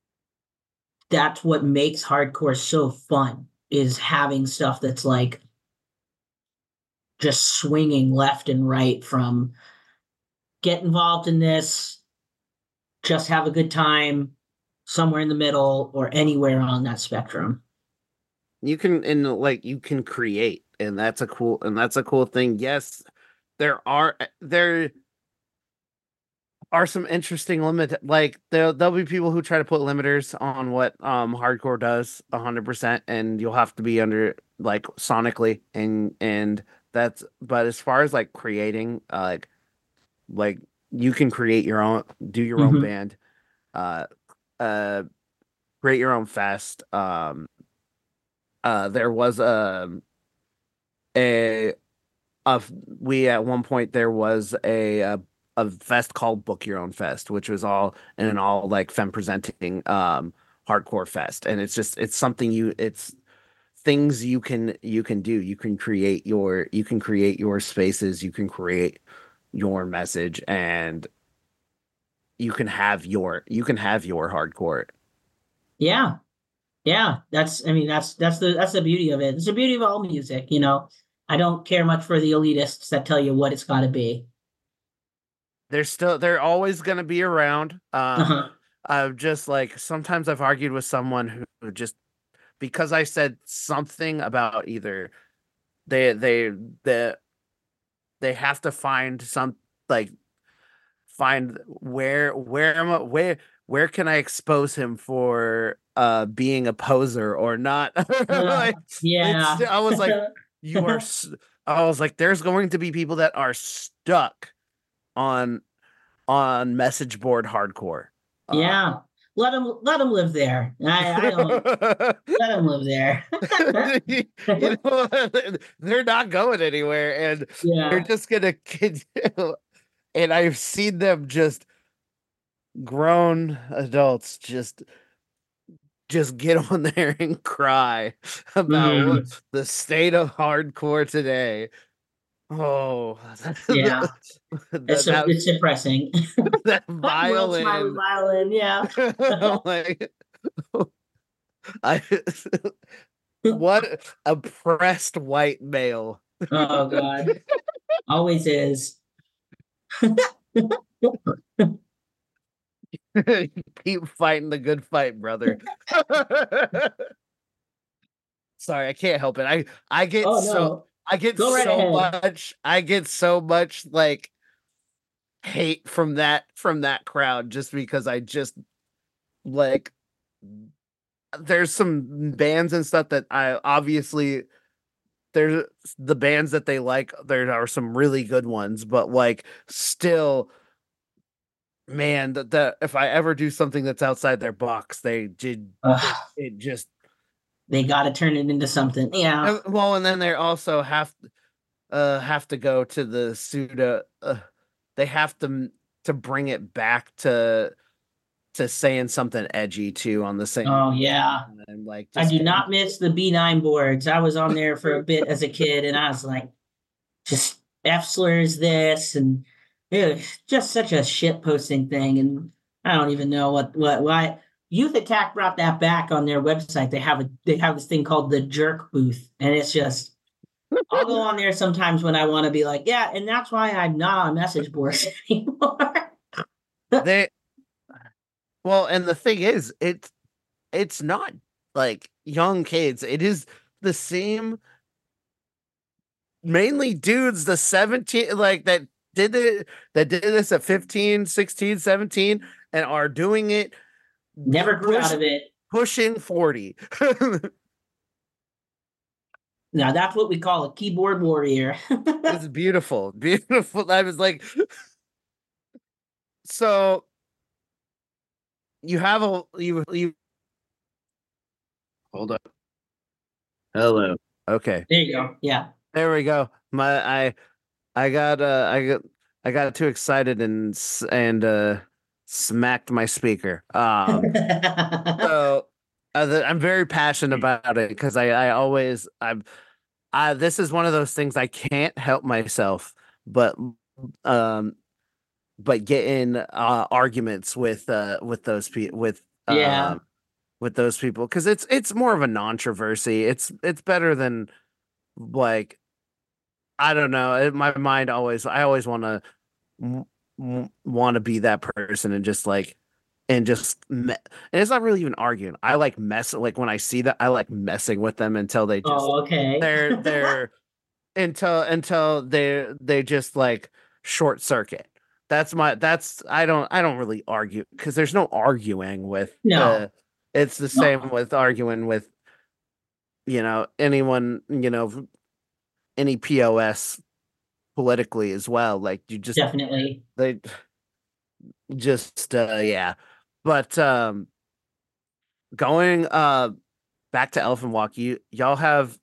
that's what makes hardcore so fun, is having stuff that's like just swinging left and right from get involved in this, just have a good time, somewhere in the middle, or anywhere on that spectrum. You can and like you can create, and that's a cool and that's a cool thing. Yes, there are there are some interesting limit like there there'll be people who try to put limiters on what um hardcore does one hundred percent, and you'll have to be under like sonically and and that's but as far as like creating uh, like like you can create your own do your own Mm-hmm. band uh uh create your own fest. Um uh there was um a of we at one point there was a, a a fest called Book Your Own Fest, which was all an all like femme presenting um hardcore fest, and it's just it's something you it's things you can you can do. You can create your you can create your spaces, you can create your message, and you can have your you can have your hardcore. Yeah. Yeah, that's I mean that's that's the that's the beauty of it. It's the beauty of all music, you know. I don't care much for the elitists that tell you what it's got to be. They're still they're always gonna be around. Um, Uh-huh. I've just like sometimes I've argued with someone who who just because I said something about either they they they they have to find some like find where where am I, where where can I expose him for uh being a poser or not? Uh, Like it's yeah. I was like you are s- I was like there's going to be people that are stuck on on message board hardcore. Uh, Yeah. Let them let them live there. I, I don't let them live there. you know, they're not going anywhere, and they're Yeah. just gonna continue. And I've seen them just grown adults just just get on there and cry about Mm, what, the state of hardcore today. Oh, yeah. that, It's so that, it's depressing. that Will Smiley violin. violin, yeah. I'm like, I what oppressed white male. Oh God. Always is. Keep fighting the good fight, brother. Sorry, I can't help it. I I get Oh so no. I get Go right so ahead. much I get so much like hate from that from that crowd just because I just like there's some bands and stuff that I obviously there's the bands that they like, there are some really good ones, but like still man, that that if I ever do something that's outside their box, they did it, Ugh, it just they got to turn it into something. Yeah. and- well, and then they also have uh have to go to the pseudo uh, they have to to bring it back to to saying something edgy too on the same Oh yeah. time, like I just do getting not miss the B nine boards. I was on there for a bit as a kid, and I was like, just F slurs this, and it was just such a shit posting thing. And I don't even know what what why Youth Attack brought that back on their website. They have a they have this thing called the jerk booth, and it's just I'll go on there sometimes when I want to be like, yeah, and that's why I'm not on message boards anymore. they well, and the thing is, it's it's not like young kids. It is the same mainly dudes, the seventeen like that did it that did this at fifteen, sixteen, seventeen, and are doing it Never grew push, out of it. pushing forty. Now that's what we call a keyboard warrior. It's beautiful. Beautiful. I was like, so you have a you you hold up. Hello. Okay. There you go. Yeah. There we go. My I I got uh I got I got too excited and s- and uh smacked my speaker. Um so uh, the, I'm very passionate about it because I I always I'm I this is one of those things I can't help myself but um but get in uh arguments with uh with those people with Yeah. um with those people because it's it's more of a controversy. It's it's better than like I don't know. In my mind always I always want to want to be that person and just like and just me- and it's not really even arguing. I like mess like when I see that I like messing with them until they just Oh, okay. they're they're until until they they just like short circuit. That's my that's I don't I don't really argue because there's no arguing with uh No. it's the same No. with arguing with you know anyone you know any P O S politically as well. Like you just Definitely. they just uh yeah. But um going uh back to Elephant Walk, you y'all have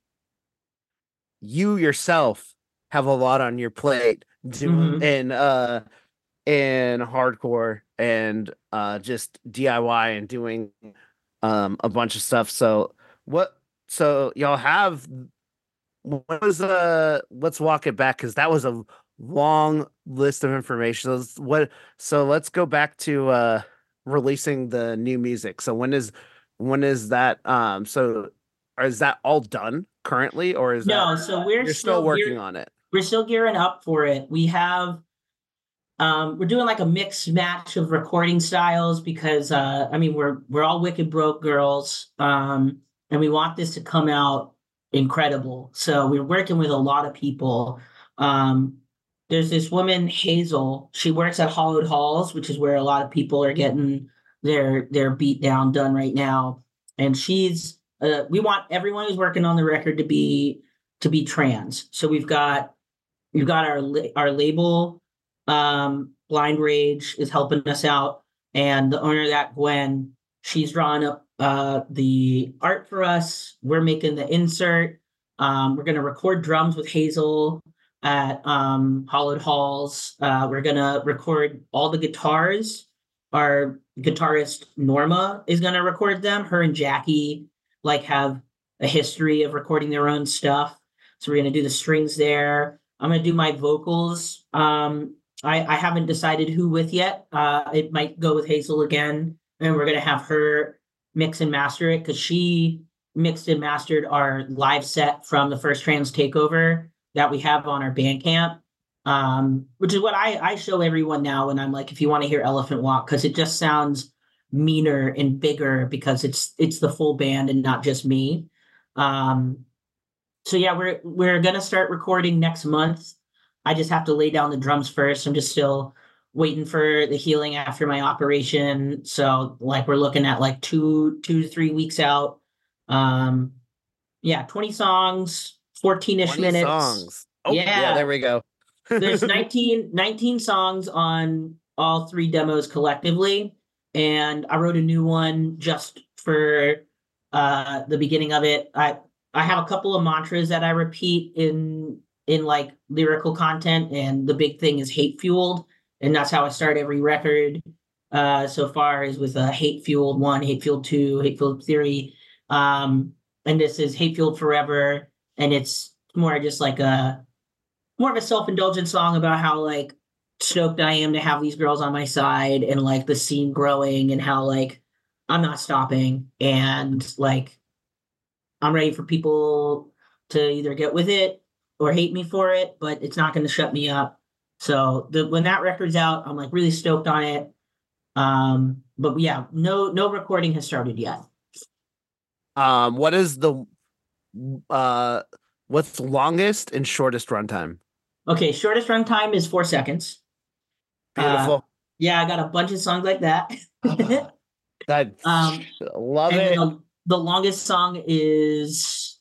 you yourself have a lot on your plate doing Hmm. in uh in hardcore and uh just D I Y and doing um a bunch of stuff. So what so y'all have what was uh let's walk it back because that was a long list of information. Let's- what so let's go back to uh releasing the new music. So when is when is that um so or is that all done currently or is that No, so we're you're still still working gear on it? we're still gearing up for it. We have um we're doing like a mix match of recording styles because uh I mean we're we're all wicked broke girls. Um and we want this to come out incredible. So we're working with a lot of people. Um there's this woman, Hazel. She works at Hollowed Halls, which is where a lot of people are getting their their beat down done right now. And she's uh, we want everyone who's working on the record to be to be trans. So we've got we've got our la- our label Um, Blind Rage is helping us out, and the owner of that, Gwen, she's drawing up uh, the art for us. We're making the insert. Um, we're gonna record drums with Hazel at um, Hollowed Halls. Uh, we're gonna record all the guitars. Our guitarist Norma is gonna record them. Her and Jackie like have a history of recording their own stuff. So we're gonna do the strings there. I'm gonna do my vocals. Um, I, I haven't decided who with yet. Uh, it might go with Hazel again, and we're gonna have her mix and master it because she mixed and mastered our live set from the First Trans Takeover that we have on our Bandcamp, um, which is what I, I show everyone now when I'm like, if you want to hear Elephant Walk, because it just sounds meaner and bigger because it's it's the full band and not just me. Um, so yeah, we're we're gonna start recording next month. I just have to lay down the drums first. I'm just still waiting for the healing after my operation. So like we're looking at like two two to three weeks out. Um, yeah, twenty songs, fourteen-ish minutes. Songs. Oh, yeah. Yeah. There we go. There's nineteen, nineteen songs on all three demos collectively. And I wrote a new one just for uh, the beginning of it. I, I have a couple of mantras that I repeat in in like lyrical content, and the big thing is hate fueled, and that's how I start every record uh so far, is with a hate fueled one, hate fueled two, hate fueled theory, um and this is hate fueled forever, and it's more just like a more of a self-indulgent song about how like stoked I am to have these girls on my side, and like the scene growing, and how like I'm not stopping, and like I'm ready for people to either get with it or hate me for it, but it's not going to shut me up. So the, when that record's out, I'm like really stoked on it. Um, but yeah, no no recording has started yet. Um, what is the uh what's the longest and shortest runtime? Okay, shortest runtime is four seconds. Beautiful. Uh, yeah, I got a bunch of songs like that. That um, love and it. The, the longest song is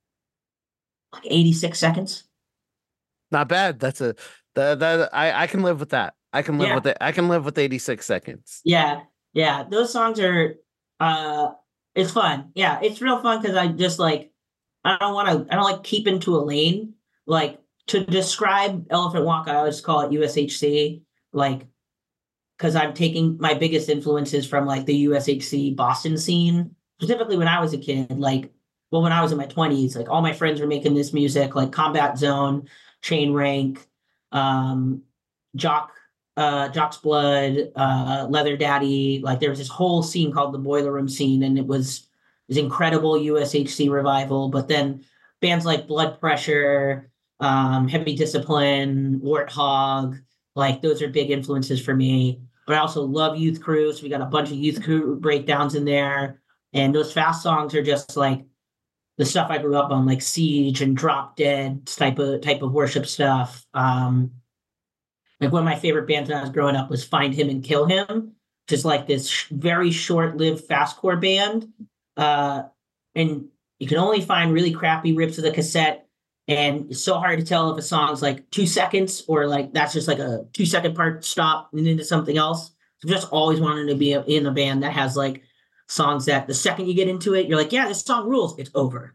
like eighty-six seconds. Not bad. That's a the the I I can live with that. I can live Yeah. with it. I can live with eighty-six seconds. Yeah, yeah, those songs are uh it's fun. Yeah, it's real fun because I just like I don't want to I don't like keep into a lane. Like to describe Elephant Walk, I always call it U S H C, like because I'm taking my biggest influences from like the U S H C Boston scene, specifically when I was a kid, like well, when I was in my twenties, like all my friends were making this music, like Combat Zone, Chain Rank, um, Jock uh Jock's Blood, uh Leather Daddy. Like there was this whole scene called the Boiler Room scene, and it was it was incredible U S H C revival. But then bands like Blood Pressure, um, Heavy Discipline, Warthog, like those are big influences for me. But I also love Youth Crew, so we got a bunch of Youth Crew breakdowns in there. And those fast songs are just like the stuff I grew up on, like Siege and Drop Dead type of type of worship stuff. Um, Like one of my favorite bands when I was growing up was Find Him and Kill Him, just like this sh- very short-lived fastcore band. Uh, and you can only find really crappy rips of the cassette, and it's so hard to tell if a song's like two seconds or like that's just like a two-second part stop and into something else. So just always wanted to be in a band that has like songs that the second you get into it, you're like, yeah, this song rules. It's over.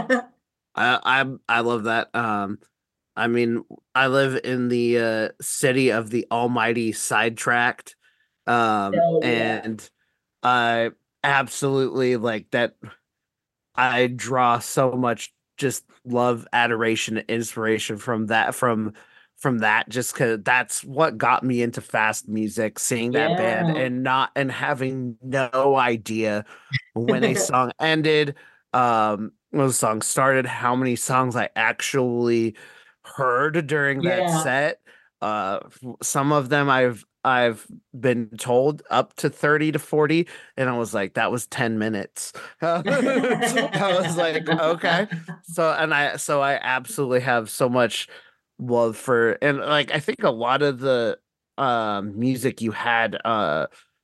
I I I love that. Um, I mean, I live in the uh, city of the almighty Sidetracked, um, Hell yeah. and I absolutely like that. I draw so much just love, adoration, inspiration from that from from that just because that's what got me into fast music, seeing that band Yeah. and not and having no idea when a song ended, um when the song started, how many songs I actually heard during that Yeah. set. Uh f- some of them I've I've been told up to thirty to forty, and I was like, that was ten minutes. I was like, okay. So and I so I absolutely have so much love for, and like I think a lot of the um music you had uh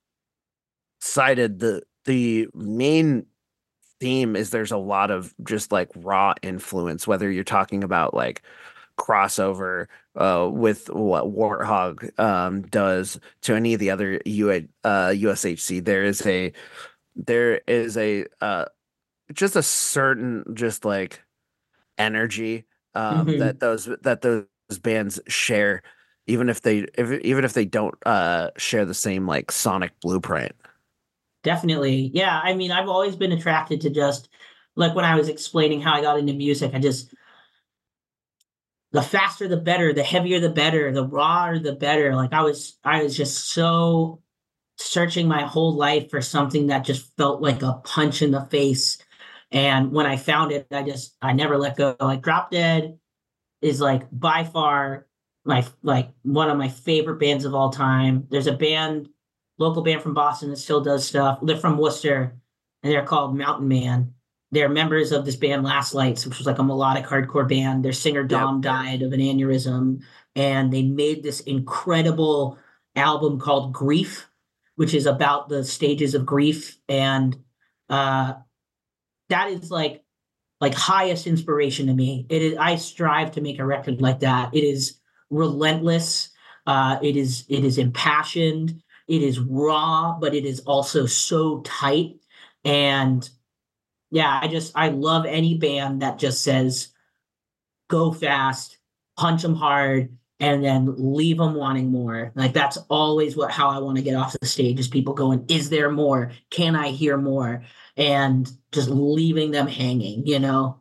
cited, the the main theme is there's a lot of just like raw influence, whether you're talking about like crossover uh, with what Warthog um, does to any of the other U uh, U S H C. There is a there is a uh, just a certain just like energy um, Hmm. that those that those bands share, even if they if, even if they don't uh, share the same like sonic blueprint. Definitely. Yeah. I mean, I've always been attracted to just like when I was explaining how I got into music, I just, the faster the better, the heavier the better, the rawer the better. Like I was, I was just so searching my whole life for something that just felt like a punch in the face. And when I found it, I just, I never let go. Like Drop Dead is like by far my like one of my favorite bands of all time. There's a band, local band from Boston that still does stuff. They're from Worcester, and they're called Mountain Man. They're members of this band Last Lights, which was like a melodic hardcore band. Their singer Yep. Dom died of an aneurysm, and they made this incredible album called Grief, which is about the stages of grief. And uh, that is like like highest inspiration to me. It is I strive to make a record like that. It is relentless. Uh, it is it is impassioned. It is raw, but it is also so tight. And yeah, I just I love any band that just says go fast, punch them hard, and then leave them wanting more. Like that's always what how I want to get off the stage is people going, is there more? Can I hear more? And just leaving them hanging, you know?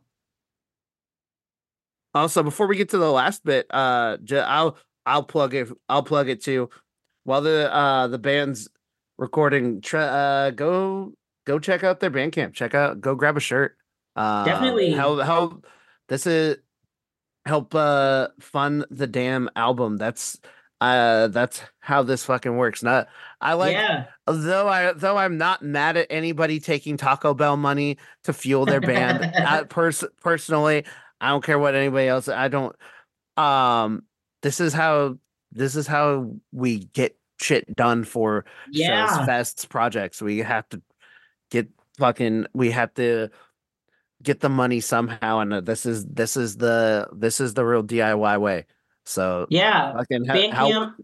Also, before we get to the last bit, uh, j- I'll I'll plug it. I'll plug it too. While the uh the band's recording, try, uh, go go check out their Bandcamp. Check out, go grab a shirt. Um, Definitely. how how this is help uh fund the damn album. That's uh that's how this fucking works. Not I like Yeah. though I though I'm not mad at anybody taking Taco Bell money to fuel their band. I, pers- personally, I don't care what anybody else. I don't. Um, this is how this is how we get shit done for shows, Yeah. fests, projects. We have to get fucking. We have to get the money somehow, and uh, this is this is the this is the real D I Y way. So Yeah. fucking he- help. Bandcamp,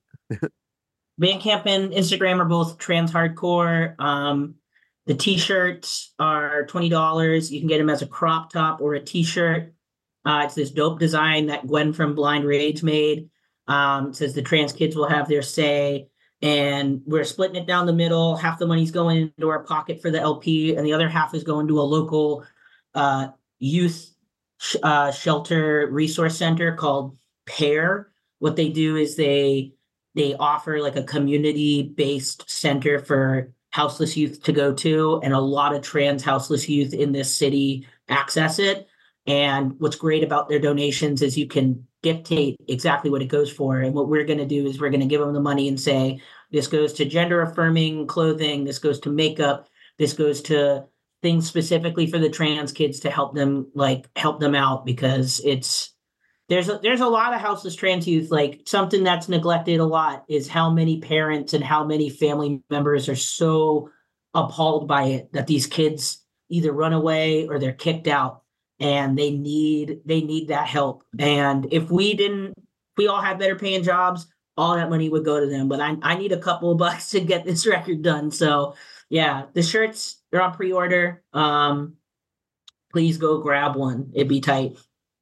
Bandcamp and Instagram are both trans hardcore. Um, the t-shirts are twenty dollars. You can get them as a crop top or a t-shirt. Uh, it's this dope design that Gwen from Blind Rage made. Um, it says the trans kids will have their say. And we're splitting it down the middle. Half the money's going into our pocket for the L P, and the other half is going to a local uh, youth sh- uh, shelter resource center called Pair. What they do is they they offer like a community-based center for houseless youth to go to, and a lot of trans houseless youth in this city access it. And what's great about their donations is you can dictate exactly what it goes for. And what we're going to do is we're going to give them the money and say, this goes to gender affirming clothing, this goes to makeup, this goes to things specifically for the trans kids to help them like help them out because it's there's a, there's a lot of houseless trans youth. Like something that's neglected a lot is how many parents and how many family members are so appalled by it that these kids either run away or they're kicked out, and they need they need that help. And if we didn't, if we all had better paying jobs, all that money would go to them. But I I need a couple of bucks to get this record done. So yeah, the shirts they're on pre-order. Um, please go grab one. It'd be tight.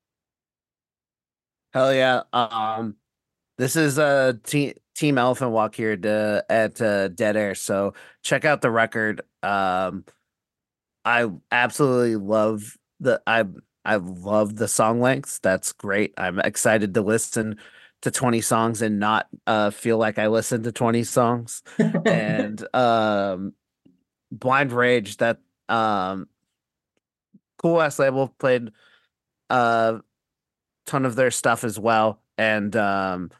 Hell yeah. Um, this is uh te- Team Elephant Walk here to, at uh, Dead Air. So check out the record. Um, I absolutely love the I I love the song lengths. That's great. I'm excited to listen to twenty songs and not uh feel like I listened to twenty songs. And um Blind Rage, that um cool ass label, played a ton of their stuff as well. And um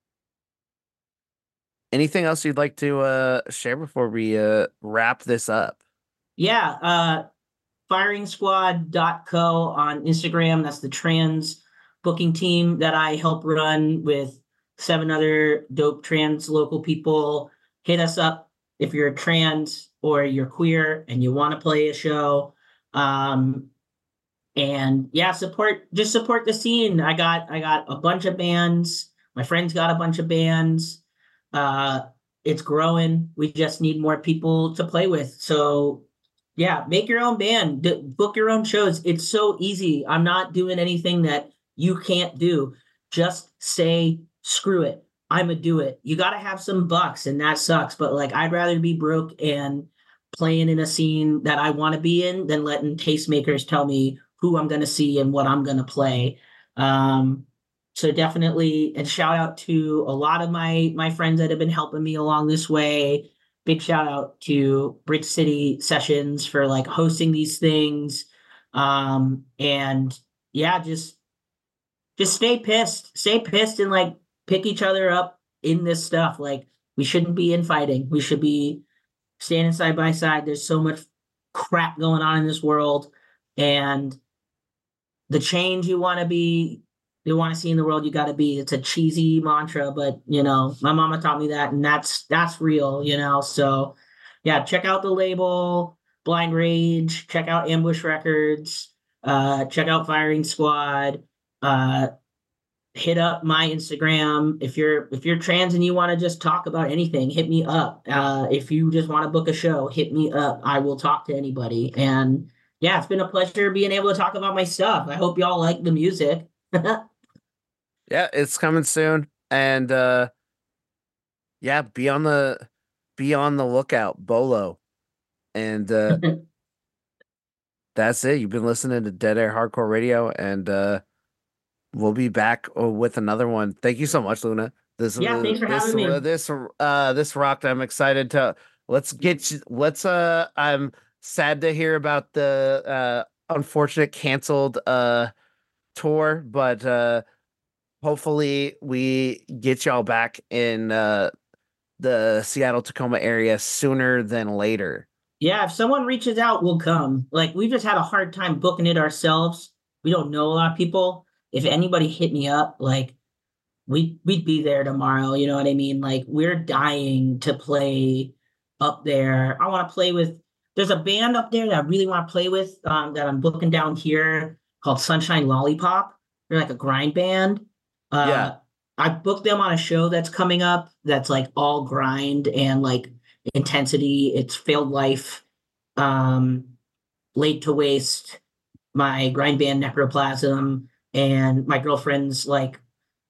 anything else you'd like to uh share before we uh wrap this up? Yeah, uh, firing squad dot co on Instagram. That's the trans booking team that I help run with seven other dope trans local people. Hit us up if you're trans or you're queer and you want to play a show. Um, and yeah, support just support the scene. I got I got a bunch of bands My friend's got a bunch of bands. Uh, it's growing. We just need more people to play with. So yeah, make your own band, D- book your own shows. It's so easy. I'm not doing anything that you can't do. Just say, screw it. I'm a do it. You got to have some bucks, and that sucks. But like, I'd rather be broke and playing in a scene that I want to be in than letting tastemakers tell me who I'm going to see and what I'm going to play. Um, so definitely, and shout out to a lot of my my friends that have been helping me along this way. Big shout out to Brick City Sessions for like hosting these things. Um, and yeah, just just stay pissed, stay pissed, and like pick each other up in this stuff. Like we shouldn't be infighting. We should be standing side by side. There's so much crap going on in this world, and the change you want to be, you want to see in the world, you got to be. It's a cheesy mantra, but you know, my mama taught me that, and that's that's real, you know. So, yeah, check out the label Blind Rage. Check out Ambush Records. Uh, check out Firing Squad. Uh, hit up my Instagram. If you're if you're trans and you want to just talk about anything, hit me up. Uh, if you just want to book a show, hit me up. I will talk to anybody. And yeah, it's been a pleasure being able to talk about my stuff. I hope y'all like the music. Yeah, it's coming soon. And uh yeah, be on the be on the lookout, Bolo. And uh that's it. You've been listening to Dead Air Hardcore Radio, and uh we'll be back uh, with another one. Thank you so much, Luna. This Yeah, uh, thanks for this having me. uh, this uh this rocked. I'm excited to let's get you, let's uh I'm sad to hear about the uh unfortunate canceled uh tour, but uh hopefully we get y'all back in uh the Seattle Tacoma area sooner than later. Yeah, if someone reaches out, we'll come. Like we've just had a hard time booking it ourselves. We don't know a lot of people. If anybody hit me up, like we we'd be there tomorrow. You know what I mean? Like we're dying to play up there. I want to play with. There's a band up there that I really want to play with. Um, that I'm booking down here called Sunshine Lollipop. They're like a grind band. Uh, Yeah. I booked them on a show that's coming up. That's like all grind and like intensity. It's Failed Life, um, Laid to Waste, my grind band Necroplasm, and my girlfriend's like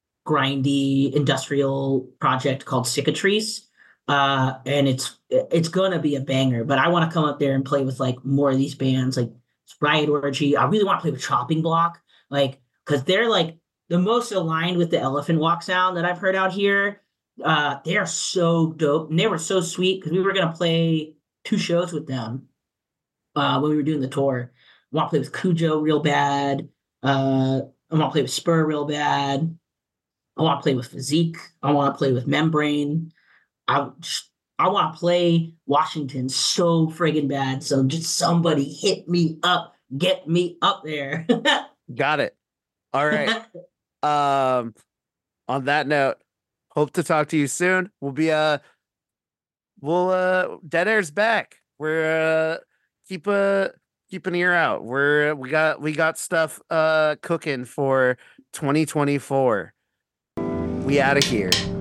grindy industrial project called Cicatrice. Uh, and it's it's gonna be a banger. But I want to come up there and play with like more of these bands, like Riot Orgy. I really want to play with Chopping Block, like because they're like the most aligned with the Elephant Walk sound that I've heard out here. Uh, they are so dope, and they were so sweet because we were gonna play two shows with them uh, when we were doing the tour. I want to play with Cujo real bad. Uh, I want to play with Spur real bad. I want to play with Physique. I want to play with Membrane. I just, I want to play Washington so friggin' bad. So just somebody hit me up, get me up there. Got it. All right. um on that note, hope to talk to you soon. We'll be uh we'll uh Dead Air's back. We're uh keep a keep an ear out. We're we got we got stuff uh cooking for twenty twenty-four. We out of here.